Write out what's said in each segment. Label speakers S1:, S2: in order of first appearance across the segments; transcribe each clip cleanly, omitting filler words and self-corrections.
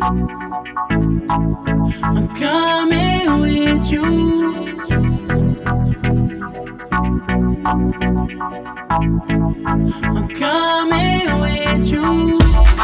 S1: I'm coming with you. I'm coming with you.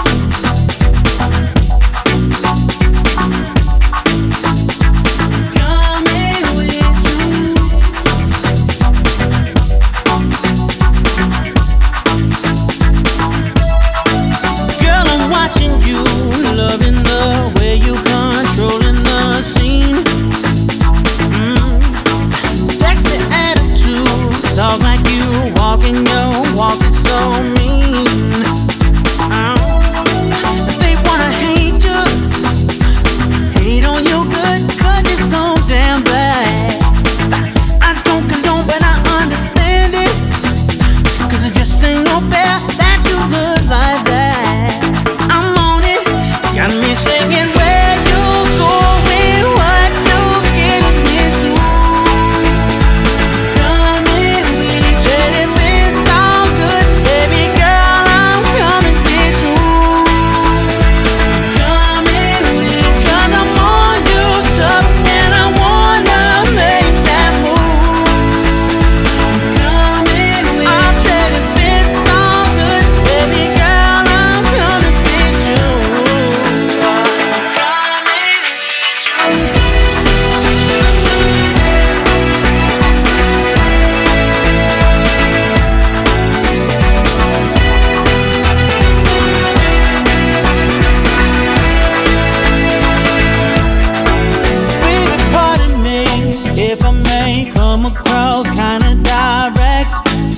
S1: Talk like you walking your walk is so mean. They wanna hate you, hate on you good, 'cause you're so damn bad. I don't condone, but I understand it, 'cause it just ain't no fair that you good like that. I'm on it, got me singing where you going, what you getting into. Come across kinda direct,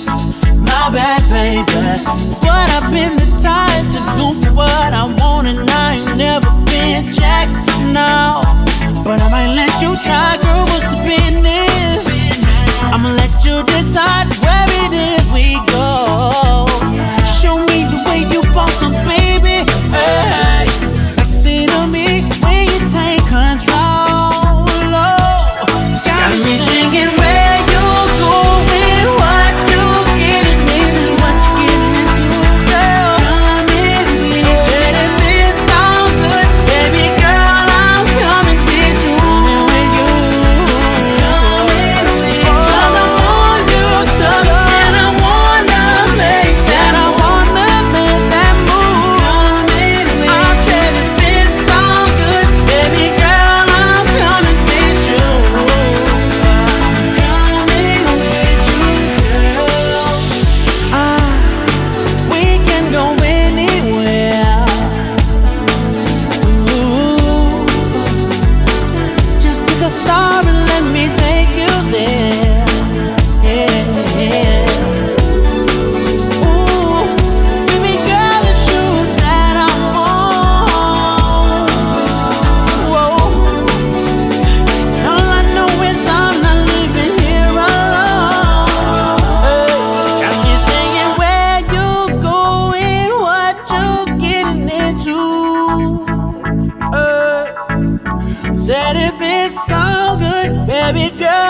S1: my bad, baby. But I've been the type to go for what I want, and I ain't never been checked, no. But I might let you try, girl, what's the business? I'ma let you decide where it is we go. Show me the way you boss up, baby. Hey, sexy to me when you take control. Oh, got me singing. Said if it's so good, baby girl.